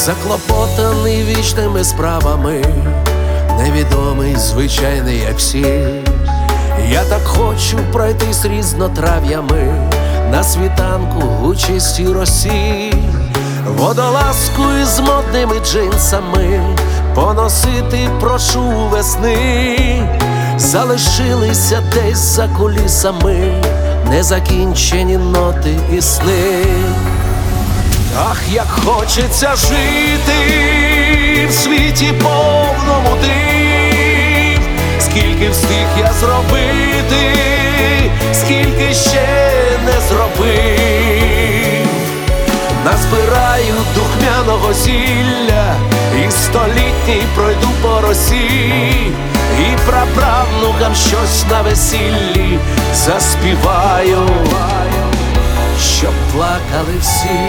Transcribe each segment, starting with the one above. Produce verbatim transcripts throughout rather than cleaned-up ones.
заклопотаний вічними справами, невідомий, звичайний, як всі. Я так хочу пройтись різнотрав'ями на світанку у чистій росі, водолазку із модними джинсами поносити прошу весни. Залишилися десь за кулісами незакінчені ноти і сни. Ах, як хочеться жити в світі повному див, скільки встиг я зробити, скільки ще не зробив. Назбираю духмяного зілля і столітній пройду по росі, і праправнукам щось на весіллі заспіваю, щоб плакали всі.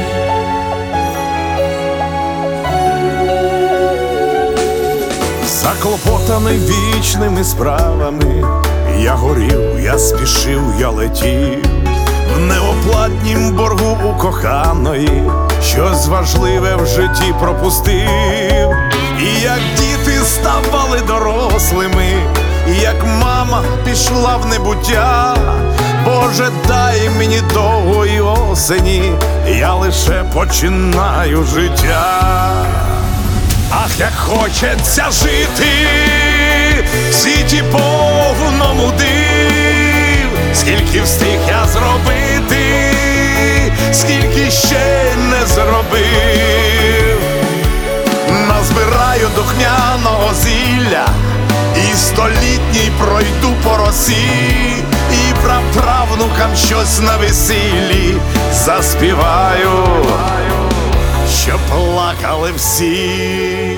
Заклопотаний вічними справами, я горів, я спішив, я летів в неоплатнім боргу у коханої, щось важливе в житті пропустив. І як діти ставали дорослими, і як мама пішла в небуття, Боже, дай мені довгої осені, я лише починаю життя. Ах, як хочеться жити в світі повному див, скільки встиг я зробити, скільки ще не зробив. Назбираю духмяного зілля і столітній пройду по росі, і праправнукам щось на весіллі заспіваю, щоб плакали всі.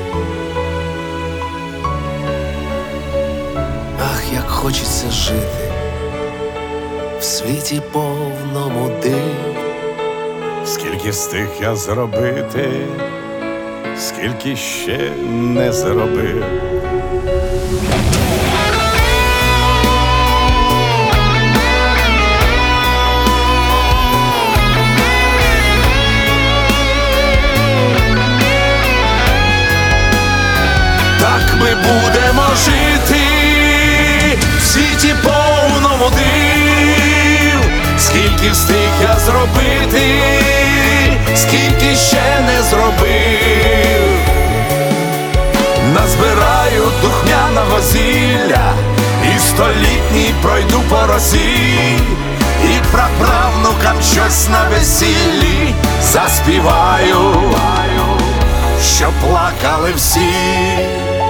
Ах, як хочеться жити в світі повному див, Скільки встиг я зробити, скільки ще не зробив. так ми будемо жити в світі повному див, скільки встиг я зробити, скільки ще не зробив. Назбираю духмяного зілля і столітній пройду по росі, і праправнукам щось на весіллі заспіваю, щоб плакали всі.